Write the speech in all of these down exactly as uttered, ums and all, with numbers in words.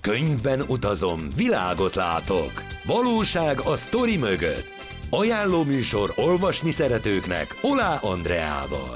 Könyvben utazom, világot látok. Valóság a sztori mögött. Ajánló műsor olvasni szeretőknek Olá Andreával.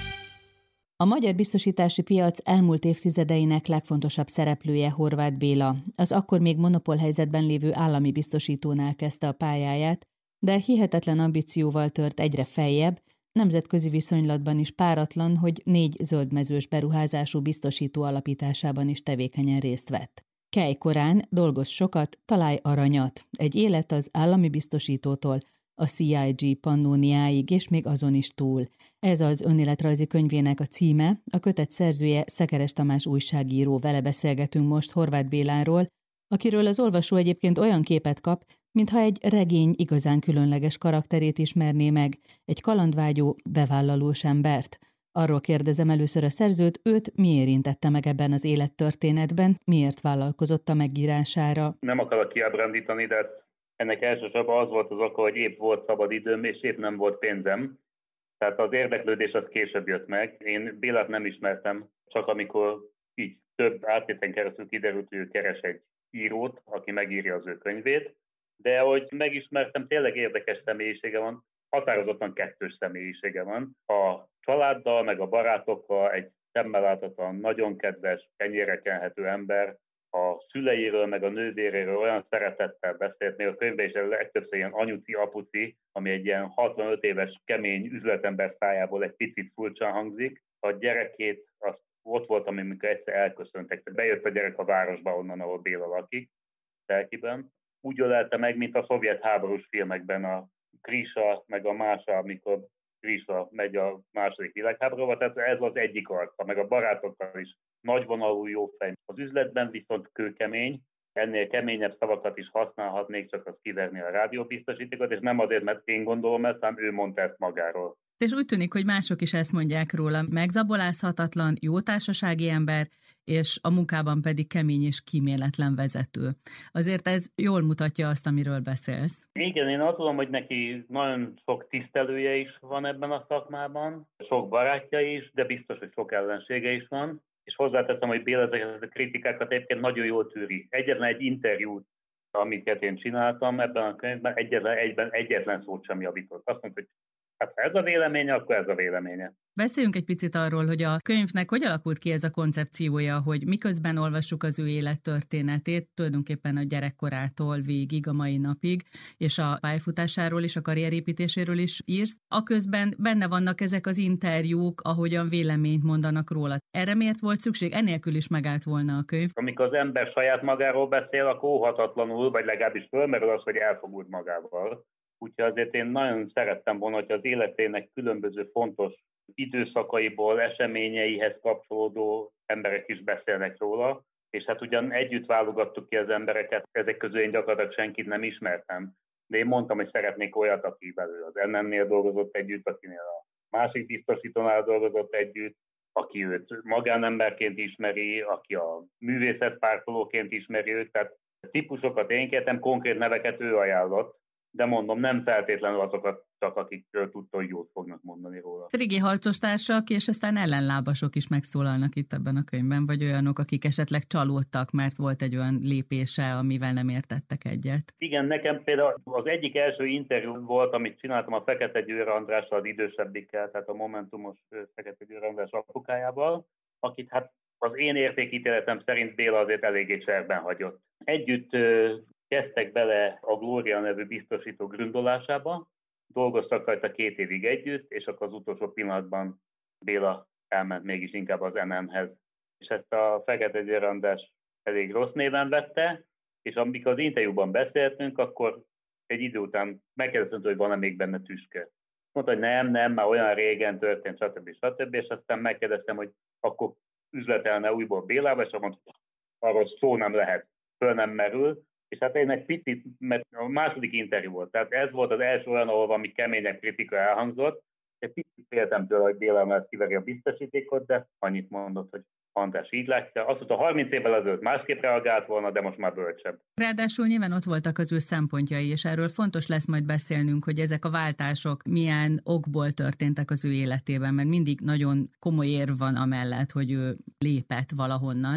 A magyar biztosítási piac elmúlt évtizedeinek legfontosabb szereplője Horváth Béla. Az akkor még monopolhelyzetben lévő állami biztosítónál kezdte a pályáját, de hihetetlen ambícióval tört egyre feljebb, nemzetközi viszonylatban is páratlan, hogy négy zöldmezős beruházású biztosító alapításában is tevékenyen részt vett. Kelj korán, dolgozz sokat, találj aranyat. Egy élet az állami biztosítótól a cé i gé Pannóniáig, és még azon is túl. Ez az önéletrajzi könyvének a címe, a kötet szerzője Szekeres Tamás újságíró, vele beszélgetünk most Horváth Béláról, akiről az olvasó egyébként olyan képet kap, mintha egy regény igazán különleges karakterét ismerné meg, egy kalandvágyó, bevállalós embert. Arról kérdezem először a szerzőt, őt mi érintette meg ebben az élettörténetben, miért vállalkozott a megírására? Nem akarok kiábrándítani, de ennek elsősorban az volt az oka, hogy épp volt szabad időm, és épp nem volt pénzem. Tehát az érdeklődés az később jött meg. Én Bélát nem ismertem, csak amikor így több áttéten keresztül kiderült, hogy ő keres egy írót, aki megírja az ő könyvét. De ahogy megismertem, tényleg érdekes személyisége van, határozottan kettős személyisége van. A családdal, meg a barátokkal egy szemmel láthatóan nagyon kedves, kenyérre kenhető ember, a szüleiről, meg a nővéréről olyan szeretettel beszélt, még a könyvben is legtöbbször ilyen anyuci, apuci, ami egy ilyen hatvanöt éves kemény üzletember szájából egy picit furcsán hangzik. A gyerekét, azt ott voltam, amikor egyszer elköszöntek. Bejött a gyerek a városba onnan, ahol Béla lakik, Telkiben. Úgy ölelte meg, mint a szovjet háborús filmekben a Krisa, meg a Mása, amikor Krisa megy a második világháborúba, tehát ez az egyik arca, meg a barátokkal is nagyvonalú jó fej. Az üzletben viszont kőkemény, ennél keményebb szavakat is használhatnék, csak az kiverni a rádióbiztosítékot, és nem azért, mert én gondolom ezt, hanem ő mondta ezt magáról. És úgy tűnik, hogy mások is ezt mondják róla, megzabolázhatatlan, jó társasági ember, és a munkában pedig kemény és kíméletlen vezető. Azért ez jól mutatja azt, amiről beszélsz. Igen, én azt tudom, hogy neki nagyon sok tisztelője is van ebben a szakmában, sok barátja is, de biztos, hogy sok ellensége is van. És hozzáteszem, hogy Béla ezeket a kritikákat egyébként nagyon jól tűri. Egyetlen egy interjút, amit én csináltam ebben a könyvben, egyetlen egyben egyetlen szót sem javított. Azt mondta, hogy hát ha ez a véleménye, akkor ez a véleménye. Beszéljünk egy picit arról, hogy a könyvnek hogy alakult ki ez a koncepciója, hogy miközben olvassuk az ő élettörténetét, tulajdonképpen a gyerekkorától végig a mai napig, és a pályafutásáról és a karrierépítéséről is írsz, aközben benne vannak ezek az interjúk, ahogyan véleményt mondanak róla. Erre miért volt szükség? Enélkül is megállt volna a könyv. Amikor az ember saját magáról beszél, akkor óhatatlanul, vagy legalábbis fölmerül az, hogy elfogult magával. Úgyhogy azért én nagyon szerettem volna, hogy az életének különböző fontos időszakaiból, eseményeihez kapcsolódó emberek is beszélnek róla, és hát ugyan együtt válogattuk ki az embereket, ezek közül én gyakorlatilag senkit nem ismertem, de én mondtam, hogy szeretnék olyat, akivel az en em-nél dolgozott együtt, akinél a másik biztosítónál dolgozott együtt, aki őt magánemberként ismeri, aki a művészetpártolóként ismeri őt, tehát típusokat én kértem, konkrét neveket ő ajánlott, de mondom, nem feltétlenül azokat csak, akikről tudta, hogy jót fognak mondani róla. Régi harcostársak és aztán ellenlábasok is megszólalnak itt ebben a könyvben, vagy olyanok, akik esetleg csalódtak, mert volt egy olyan lépése, amivel nem értettek egyet. Igen, nekem például az egyik első interjú volt, amit csináltam a Fekete Győr Andrással, az idősebbikkel, tehát a momentumos Fekete Győr András apukájával, akit hát az én értékítéletem szerint Béla azért eléggé cserben hagyott. Együtt kezdtek bele a Glória nevű biztosító gründolásába, dolgoztak rajta két évig együtt, és akkor az utolsó pillanatban Béla elment mégis inkább az en em-hez. És ezt a Fekete Győr András elég rossz néven vette, és amikor az interjúban beszéltünk, akkor egy idő után megkérdeztem, hogy van-e még benne tüske. Mondta, hogy nem, nem, már olyan régen történt, stb. stb. És aztán megkérdeztem, hogy akkor üzletelne újból Bélával, és mondta, hogy arról szó nem lehet, föl nem merül. És hát én egy picit, mert a második interjú volt, tehát ez volt az első olyan, ahol valami keményebb kritika elhangzott. Egy picit féltem tőle, hogy Béla ezt kiveri a biztosítékot, de annyit mondott, hogy András így látja. Azt mondta, harminc évvel ezelőtt másképp reagált volna, de most már bölcsebb. Ráadásul nyilván ott voltak az ő szempontjai, és erről fontos lesz majd beszélnünk, hogy ezek a váltások milyen okból történtek az ő életében, mert mindig nagyon komoly érv van amellett, hogy ő lépett valahonnan.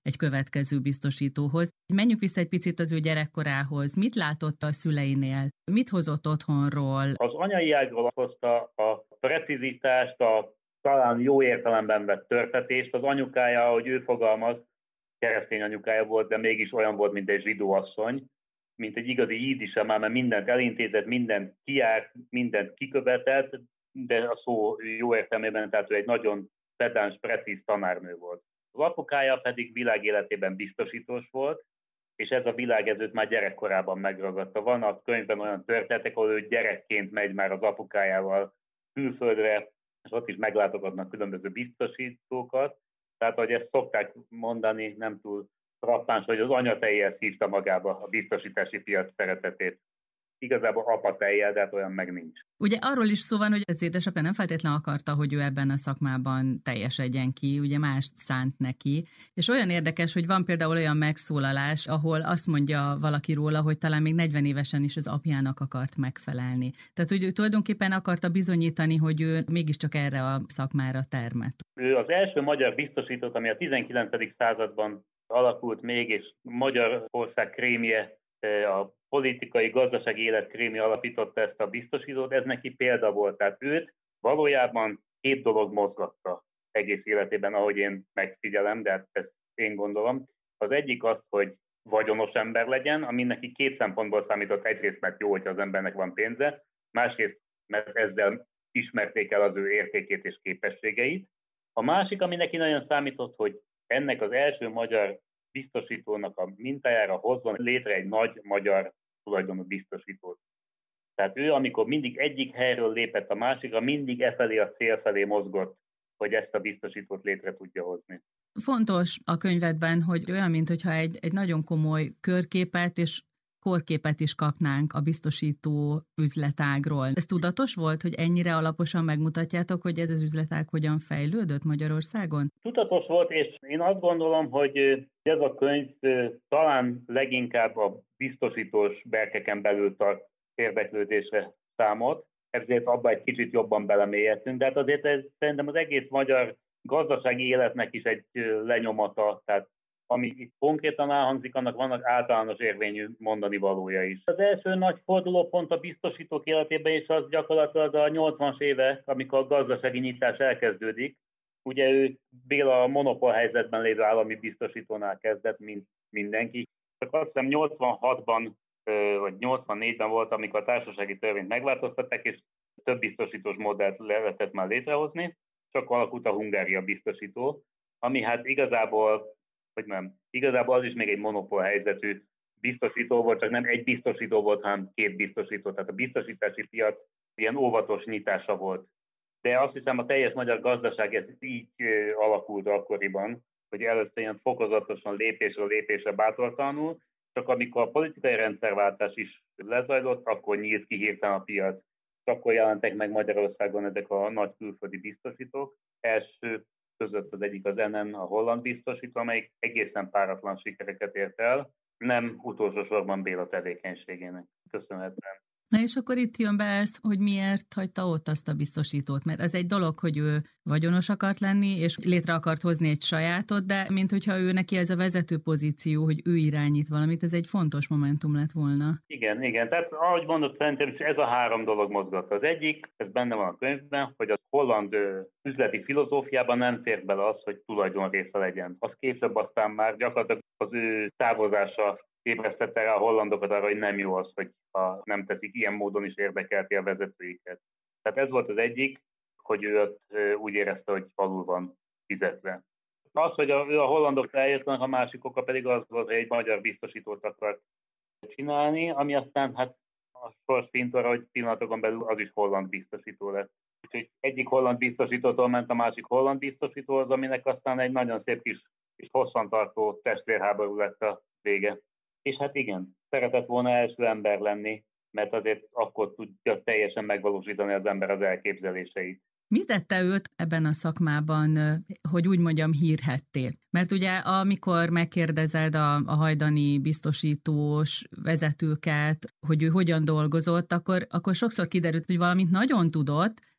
egy következő biztosítóhoz. Menjünk vissza egy picit az ő gyerekkorához. Mit látott a szüleinél? Mit hozott otthonról? Az anyai ágról hozta a precizitást, a talán jó értelemben vett törtetést. Az anyukája, ahogy ő fogalmaz, keresztény anyukája volt, de mégis olyan volt, mint egy zsidó asszony, mint egy igazi jídise már, mert mindent elintézett, mindent kiárt, mindent kikövetett, de a szó jó értelmében, tehát ő egy nagyon pedáns, precíz tanárnő volt. Az apukája pedig világéletében biztosítós volt, és ez a világ ez őt már gyerekkorában megragadta. Van a könyvben olyan történetek, ahol ő gyerekként megy már az apukájával külföldre, és ott is meglátogatnak különböző biztosítókat. Tehát, ahogy ezt szokták mondani, nem túl frappáns, hogy az anyatejjel szívta magába a biztosítási piac szeretetét. Igazából apatejjel, de hát olyan meg nincs. Ugye arról is szó van, hogy az édesapja nem feltétlenül akarta, hogy ő ebben a szakmában teljesedjen ki, ugye mást szánt neki. És olyan érdekes, hogy van például olyan megszólalás, ahol azt mondja valaki róla, hogy talán még negyven évesen is az apjának akart megfelelni. Tehát, hogy ő tulajdonképpen akarta bizonyítani, hogy ő mégiscsak erre a szakmára termett. Ő az első magyar biztosítót, ami a tizenkilencedik században alakult még, és Magyarország krémje, a politikai, gazdasági élet krémje alapította ezt a biztosítót, ez neki példa volt. Tehát őt valójában két dolog mozgatta egész életében, ahogy én megfigyelem, de hát ezt én gondolom. Az egyik az, hogy vagyonos ember legyen, ami neki két szempontból számított. Egyrészt, mert jó, hogyha az embernek van pénze, másrészt, mert ezzel ismerték el az ő értékét és képességeit. A másik, ami neki nagyon számított, hogy ennek az első magyar biztosítónak a mintájára hozzon létre egy nagy magyar tulajdonú biztosítót. Tehát ő, amikor mindig egyik helyről lépett a másikra, mindig e felé a cél felé mozgott, hogy ezt a biztosítót létre tudja hozni. Fontos a könyvedben, hogy olyan, mintha egy, egy nagyon komoly körképet és korképet is kapnánk a biztosító üzletágról. Ez tudatos volt, hogy ennyire alaposan megmutatjátok, hogy ez az üzletág hogyan fejlődött Magyarországon? Tudatos volt, és én azt gondolom, hogy ez a könyv talán leginkább a biztosítós berkeken belül tart érdeklődésre számot, ezért abban egy kicsit jobban belemélyedtünk, de hát azért ez szerintem az egész magyar gazdasági életnek is egy lenyomata, tehát ami itt konkrétan elhangzik, annak vannak általános érvényű mondani valója is. Az első nagy fordulópont a biztosítók életében is az gyakorlatilag a nyolcvanas évek, amikor a gazdasági nyitás elkezdődik. Ugye ő Béla a monopól helyzetben lévő állami biztosítónál kezdett, mint mindenki. Csak azt hiszem nyolcvanhatban vagy nyolcvannégyben volt, amikor a társasági törvényt megváltoztatták, és több biztosítós modellt lehetett már létrehozni, csak alakult a Hungária biztosító, ami hát igazából hogy nem. Igazából az is még egy monopól helyzetű biztosító volt, csak nem egy biztosító volt, hanem két biztosító. Tehát a biztosítási piac ilyen óvatos nyitása volt. De azt hiszem, a teljes magyar gazdaság ez így alakult akkoriban, hogy először ilyen fokozatosan lépésről lépésre bátortalanul, csak amikor a politikai rendszerváltás is lezajlott, akkor nyílt ki hirtelen a piac. Akkor jelentek meg Magyarországon ezek a nagy külföldi biztosítók. Első között az egyik az en en, a holland biztosító, amelyik egészen páratlan sikereket ért el, nem utolsó sorban Béla tevékenységének köszönhetően. Na és akkor itt jön be ez, hogy miért hagyta ott azt a biztosítót, mert ez egy dolog, hogy ő vagyonos akart lenni, és létre akart hozni egy sajátot, de mint hogyha ő neki ez a vezető pozíció, hogy ő irányít valamit, ez egy fontos momentum lett volna. Igen, igen, tehát ahogy mondott, szerintem ez a három dolog mozgatta. Az egyik, ez benne van a könyvben, hogy a holland üzleti filozófiában nem fér bele az, hogy tulajdonrésze legyen. Az később aztán már gyakorlatilag az ő távozása ébresztette rá a hollandokat arra, hogy nem jó az, hogy ha nem teszik ilyen módon is érdekelti a vezetőiket. Tehát ez volt az egyik, hogy ő ott úgy érezte, hogy alul van fizetve. Az, hogy a, ő a hollandok eljöttnek, a másik oka pedig az volt, hogy egy magyar biztosítót akart csinálni, ami aztán hát a sors fintora, hogy pillanatokon belül az is holland biztosító lett. Úgyhogy egyik holland biztosítótól ment a másik holland biztosítóhoz, aminek aztán egy nagyon szép kis és hosszantartó testvérháború lett a vége. És hát igen, szeretett volna első ember lenni, mert azért akkor tudja teljesen megvalósítani az ember az elképzeléseit. Mi tette őt ebben a szakmában, hogy úgy mondjam, hírhetté? Mert ugye amikor megkérdezed a, a hajdani biztosítós vezetőket, hogy ő hogyan dolgozott, akkor, akkor sokszor kiderült, hogy valamit nagyon tudott,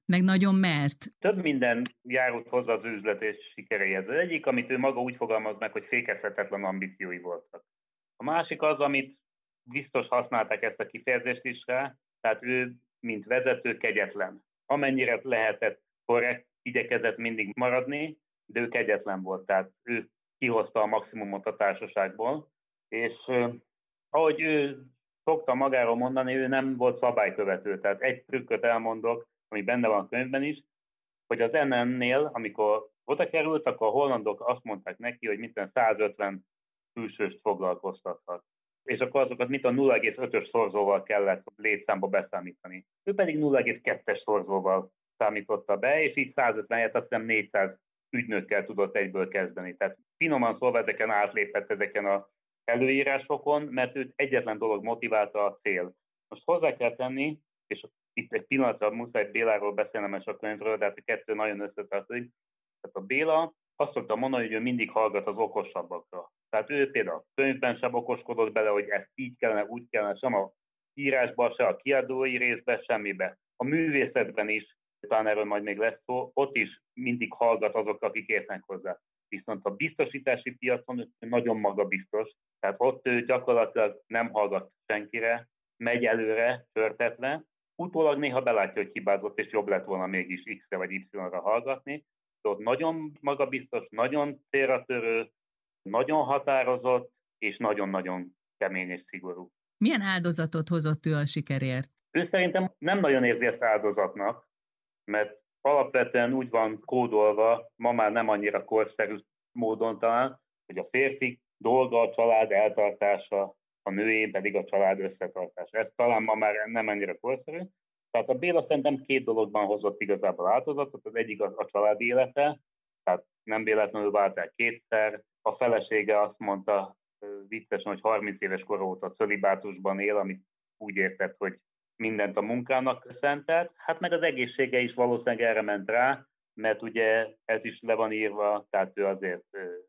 Meg nagyon mert. Több minden járult hozzá az üzlet és sikereihez. Az egyik, amit ő maga úgy fogalmaz meg, hogy fékezhetetlen ambíciói voltak. A másik az, amit biztos használták ezt a kifejezést is rá, tehát ő, mint vezető, kegyetlen. Amennyire lehetett korrekt, igyekezett mindig maradni, de ő kegyetlen volt, tehát ő kihozta a maximumot a társaságból, és eh, ahogy ő szokta magáról mondani, ő nem volt szabálykövető, tehát egy trükköt elmondok, ami benne van a könyvben is, hogy az en en-nél, amikor oda került, akkor a hollandok azt mondták neki, hogy minden százötven külsőst foglalkoztathat. És akkor azokat mint a nulla egész ötös szorzóval kellett létszámba beszámítani. Ő pedig nulla egész kettes szorzóval számította be, és így százötven helyett azt hiszem négyszáz ügynökkel tudott egyből kezdeni. Tehát finoman szólva ezeken átlépett ezeken az előírásokon, mert őt egyetlen dolog motiválta, a cél. Most hozzá kell tenni, és itt egy pillanatra muszáj Béláról beszélnem és a könyvről, de hát a kettő nagyon összetartozik. Tehát a Béla azt szokta mondani, hogy ő mindig hallgat az okosabbakra. Tehát ő például a könyvben sem okoskodott bele, hogy ezt így kellene, úgy kellene, sem a írásban, se a kiadói részben, semmibe. A művészetben is, talán erről majd még lesz szó, ott is mindig hallgat azok, akik értnek hozzá. Viszont a biztosítási piacon nagyon magabiztos, tehát ott ő gyakorlatilag nem hallgat senkire, megy előre, törtetve, utólag néha belátja, hogy hibázott, és jobb lett volna mégis X-re vagy Y-ra hallgatni, de ott nagyon magabiztos, nagyon célratörő, nagyon határozott, és nagyon-nagyon kemény és szigorú. Milyen áldozatot hozott ő a sikerért? Ő szerintem nem nagyon érzi ezt áldozatnak, mert alapvetően úgy van kódolva, ma már nem annyira korszerű módon talán, hogy a férfi dolga a család eltartása, a nőé pedig a család összetartása. Ez talán ma már nem annyira korszerű. Tehát a Béla szerintem két dologban hozott igazából áldozatot. Az egyik az a család élete, tehát nem véletlenül vált el kétszer. A felesége azt mondta viccesen, hogy harminc éves kor óta cölibátusban él, amit úgy értett, hogy mindent a munkának szentelt. Hát meg az egészsége is valószínűleg erre ment rá, mert ugye ez is le van írva, tehát ő azért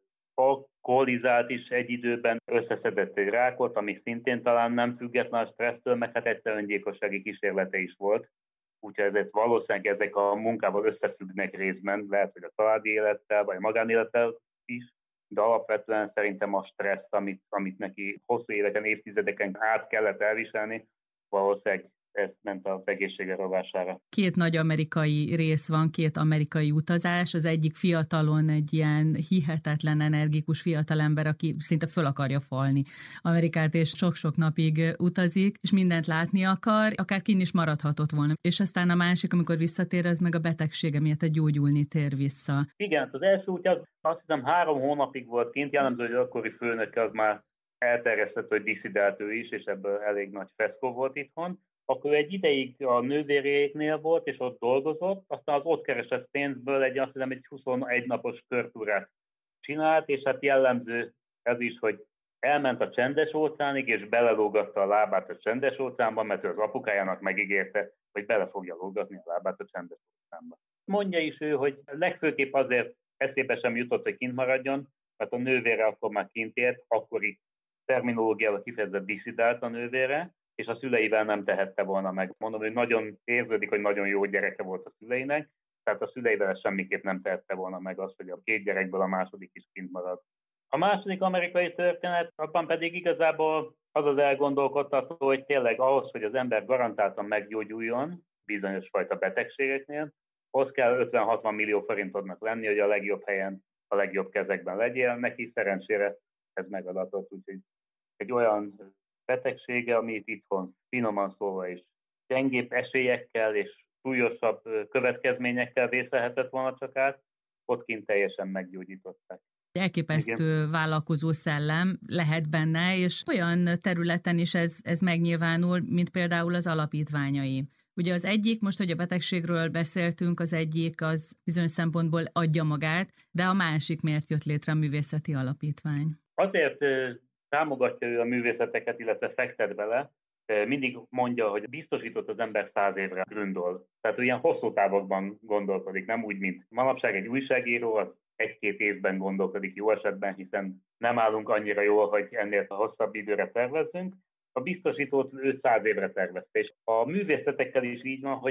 alkoholizált is egy időben, összeszedett egy rákot, ami szintén talán nem független a stressztől, meg hát egyszer öngyilkossági kísérlete is volt. Úgyhogy ezért valószínűleg ezek a munkával összefüggnek részben, lehet, hogy a családi élettel, vagy a magánélettel is, de alapvetően szerintem a stressz, amit, amit neki hosszú éveken, évtizedeken át kellett elviselni, valószínűleg ez ment az egészsége rovására. Két nagy amerikai rész van, két amerikai utazás. Az egyik fiatalon egy ilyen hihetetlen energikus fiatalember, aki szinte föl akarja falni Amerikát, és sok-sok napig utazik, és mindent látni akar, akár kinn is maradhatott volna. És aztán a másik, amikor visszatér, az meg a betegsége miatt egy gyógyulni tér vissza. Igen, az első útja az, azt hiszem három hónapig volt kint, jellemző, hogy akkori főnöke az már elterjesztett, hogy disszidált ő is, és ebből elég nagy feszkó volt itthon. Akkor egy ideig a nővéréknél volt, és ott dolgozott, aztán az ott keresett pénzből egy, azt hiszem, egy huszonegy napos körtúrát csinált, és hát jellemző ez is, hogy elment a csendes óceánig, és belelógatta a lábát a csendes óceánba, mert ő az apukájának megígérte, hogy bele fogja lógatni a lábát a csendes óceánba. Mondja is ő, hogy legfőképp azért eszébe sem jutott, hogy kint maradjon, mert a nővére akkor már kint ért, akkori terminológiával kifejezett disszidált a nővére, és a szüleivel nem tehette volna meg. Mondom, hogy nagyon érződik, hogy nagyon jó gyereke volt a szüleinek, tehát a szüleivel semmiképp nem tehette volna meg azt, hogy a két gyerekből a második is kint marad. A második amerikai történet, abban pedig igazából az az elgondolkodtató, hogy tényleg ahhoz, hogy az ember garantáltan meggyógyuljon bizonyos fajta betegségeknél, ahhoz kell ötven-hatvan millió forintodnak lenni, hogy a legjobb helyen, a legjobb kezekben legyél. Neki szerencsére ez megadatott, úgyhogy egy olyan betegsége, amit itthon finoman szólva is gyengébb esélyekkel és súlyosabb következményekkel vészelhetett volna csak át, ott kint teljesen meggyógyították. Elképesztő Igen. vállalkozó szellem lehet benne, és olyan területen is ez, ez megnyilvánul, mint például az alapítványai. Ugye az egyik, most, hogy a betegségről beszéltünk, az egyik az bizonyos szempontból adja magát, de a másik miért jött létre a művészeti alapítvány? Azért támogatja ő a művészeteket, illetve fektet bele, mindig mondja, hogy biztosított az ember száz évre gründol. Tehát ő ilyen hosszú távokban gondolkodik, nem úgy, mint manapság egy újságíró, az egy-két évben gondolkodik jó esetben, hiszen nem állunk annyira jól, hogy ennél a hosszabb időre tervezzünk. A biztosítót ő száz évre tervezte, és a művészetekkel is így van, hogy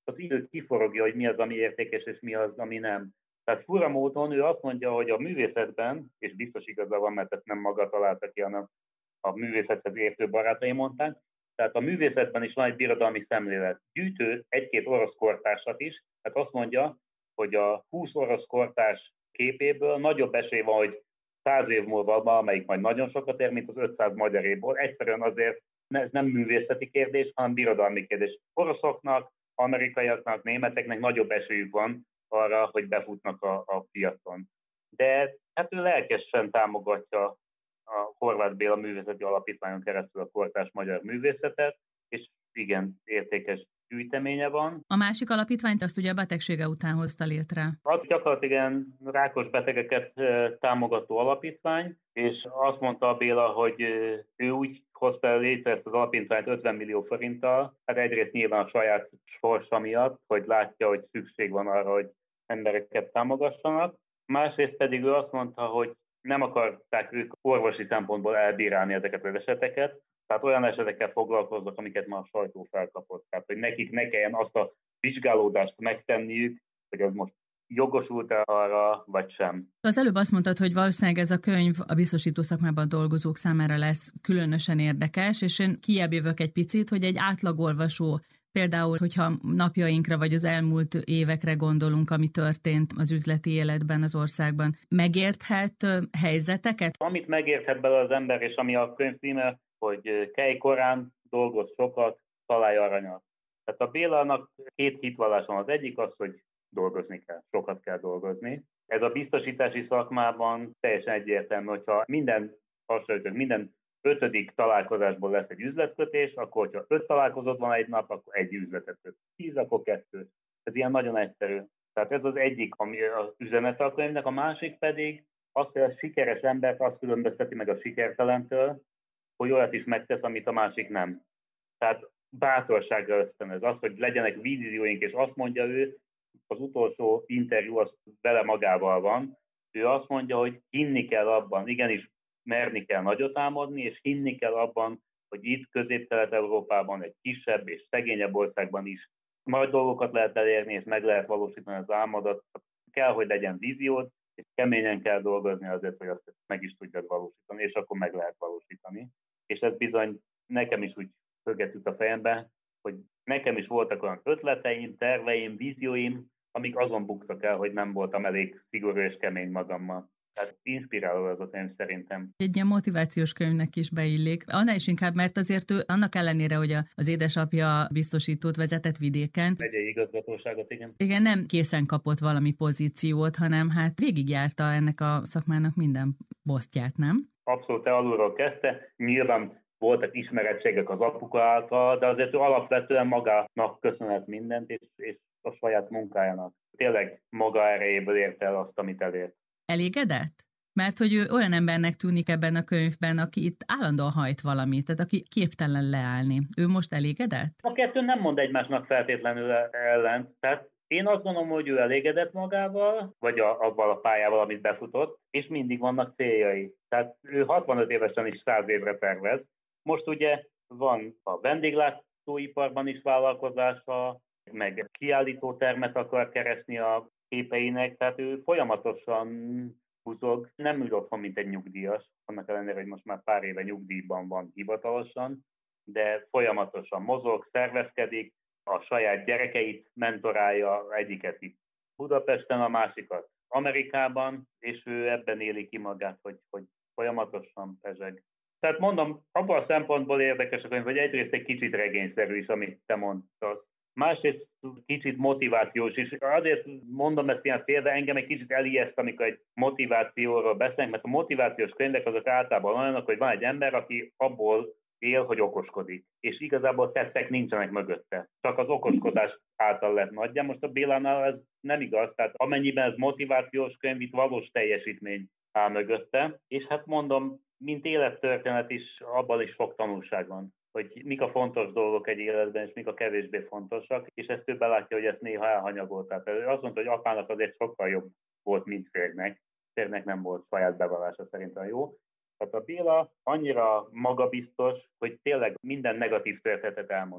az idő kiforogja, hogy mi az, ami értékes, és mi az, ami nem. Tehát fura módon ő azt mondja, hogy a művészetben, és biztos igaza van, mert ezt nem maga találta ki, hanem a művészethez értő barátai mondták, tehát a művészetben is van egy birodalmi szemlélet. Gyűjtő egy-két orosz kortársat is, tehát azt mondja, hogy a húsz orosz kortárs képéből nagyobb esély van, hogy száz év múlva valamelyik majd nagyon sokat ér, mint az ötszáz magyaréból. Egyszerűen azért ez nem művészeti kérdés, hanem birodalmi kérdés. Oroszoknak, amerikaiaknak, németeknek nagyobb esélyük van arra, hogy befutnak a, a piacon. De hát ő lelkesen támogatja a Horváth Béla Művészeti Alapítványon keresztül a kortárs magyar művészetet, és igen, értékes gyűjteménye van. A másik alapítványt azt ugye a betegsége után hozta létre. Az gyakorlatilag igen rákos betegeket támogató alapítvány, és azt mondta a Béla, hogy ő úgy hozta létre ezt az alapítványt ötven millió forinttal, hát egyrészt nyilván a saját sorsa miatt, hogy látja, hogy szükség van arra, hogy embereket támogassanak, másrészt pedig ő azt mondta, hogy nem akarták ők orvosi szempontból elbírálni ezeket az eseteket, tehát olyan esetekkel foglalkoznak, amiket már a sajtó felkapott. Tehát, hogy nekik ne kelljen azt a vizsgálódást megtenniük, hogy ez most jogosult-e arra, vagy sem. Az előbb azt mondtad, hogy valószínűleg ez a könyv a biztosító szakmában dolgozók számára lesz különösen érdekes, és én kijebb jövök egy picit, hogy egy átlagolvasó, például, hogyha napjainkra vagy az elmúlt évekre gondolunk, ami történt az üzleti életben, az országban, megérthet helyzeteket? Amit megérthet bele az ember, és ami a könyv címe, hogy kelj korán, dolgozz sokat, találj aranyat. Tehát a Bélának két hitvallás van. Az egyik az, hogy dolgozni kell, sokat kell dolgozni. Ez a biztosítási szakmában teljesen egyértelmű, hogyha minden hasonlítők, minden ötödik találkozásból lesz egy üzletkötés, akkor hogyha öt találkozód van egy nap, akkor egy üzletet köt. Tíz, akkor kettő. Ez ilyen nagyon egyszerű. Tehát ez az egyik, ami az üzenete a könyvnek, a másik pedig az, hogy a sikeres embert azt különbözteti meg a sikertelentől, hogy olyat is megtesz, amit a másik nem. Tehát bátorságra ösztönöz az, hogy legyenek vízióink, és azt mondja ő, az utolsó interjú az vele magával van, ő azt mondja, hogy hinni kell abban, igenis merni kell nagyot álmodni, és hinni kell abban, hogy itt Közép-Kelet-Európában, egy kisebb és szegényebb országban is nagy dolgokat lehet elérni, és meg lehet valósítani az álmodat. Kell, hogy legyen víziód, és keményen kell dolgozni azért, hogy azt meg is tudjad valósítani, és akkor meg lehet valósítani. És ez bizony nekem is úgy föget jut a fejembe, hogy nekem is voltak olyan ötleteim, terveim, vízióim, amik azon buktak el, hogy nem voltam elég szigorú és kemény magammal. Tehát inspiráló az a könyv szerintem. Egy ilyen motivációs könyvnek is beillik. Annál is inkább, mert azért ő annak ellenére, hogy a, az édesapja biztosítót vezetett vidéken. Megyei igazgatóságot, igen. Igen, nem készen kapott valami pozíciót, hanem hát végigjárta ennek a szakmának minden posztját, nem? Abszolút, te alulról kezdte. Nyilván voltak ismerettségek az apuka által, de azért ő alapvetően magának köszönhet mindent, és, és a saját munkájának. Tényleg maga erejéből érte el azt, amit elért. Elégedett? Mert hogy ő olyan embernek tűnik ebben a könyvben, aki itt állandóan hajt valamit, tehát aki képtelen leállni. Ő most elégedett? A kettő nem mond egymásnak feltétlenül ellent. Tehát én azt gondolom, hogy ő elégedett magával, vagy a, avval a pályával, amit befutott, és mindig vannak céljai. Tehát ő hatvanöt évesen is száz évre tervez. Most ugye van a vendéglátóiparban is vállalkozása, meg kiállítótermet akar keresni a képeinek, tehát ő folyamatosan húzog, nem ül otthon, mint egy nyugdíjas, annak ellenére, hogy most már pár éve nyugdíjban van hivatalosan, de folyamatosan mozog, szervezkedik, a saját gyerekeit mentorálja, egyiket itt Budapesten, a másikat Amerikában, és ő ebben éli ki magát, hogy, hogy folyamatosan pezseg. Tehát mondom, abban a szempontból érdekes a könyv, hogy egyrészt egy kicsit regényszerű is, amit te mondtasz. Másrészt kicsit motivációs is. Azért mondom ezt ilyen félve, engem egy kicsit elijeszt, amikor egy motivációról beszélünk, mert a motivációs könyvek azok általában olyanok, hogy van egy ember, aki abból él, hogy okoskodik. És igazából tettek nincsenek mögötte. Csak az okoskodás által lett nagyja. Most a Bélánál ez nem igaz, tehát amennyiben ez motivációs könyv, itt valós teljesítmény áll mögötte. És hát mondom, mint élettörténet is, abban is sok tanulság van, hogy mik a fontos dolgok egy életben, és mik a kevésbé fontosak, és ezt ő belátja, hogy ezt néha elhanyagolt. Tehát ő azt mondta, hogy apának azért sokkal jobb volt, mint férjnek. Férjnek nem volt saját bevallása szerintem jó. Tehát a Béla annyira magabiztos, hogy tényleg minden negatív történetet elmondott.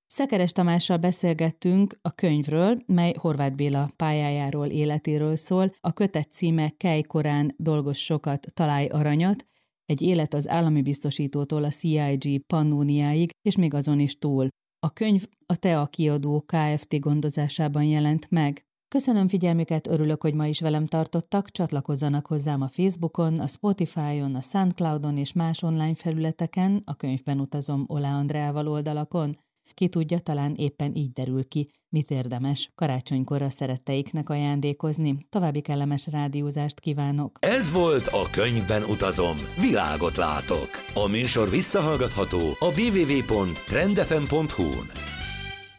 Szekeres Tamással beszélgettünk a könyvről, mely Horváth Béla pályájáról, életéről szól. A kötet címe Kelj korán, dolgozz sokat, találj aranyat, egy élet az állami biztosítótól a cé i gé Pannóniáig, és még azon is túl. A könyv a Tea kiadó Kft. Gondozásában jelent meg. Köszönöm figyelmüket, örülök, hogy ma is velem tartottak, csatlakozzanak hozzám a Facebookon, a Spotify-on, a Soundcloudon és más online felületeken, a Könyvben utazom Oláh Andreával oldalakon. Ki tudja, talán éppen így derül ki, mit érdemes karácsonykorra szeretteiknek ajándékozni. További kellemes rádiózást kívánok! Ez volt a Könyvben utazom, világot látok. A műsor visszahallgatható a double-u double-u double-u pont trend f m pont h u-n.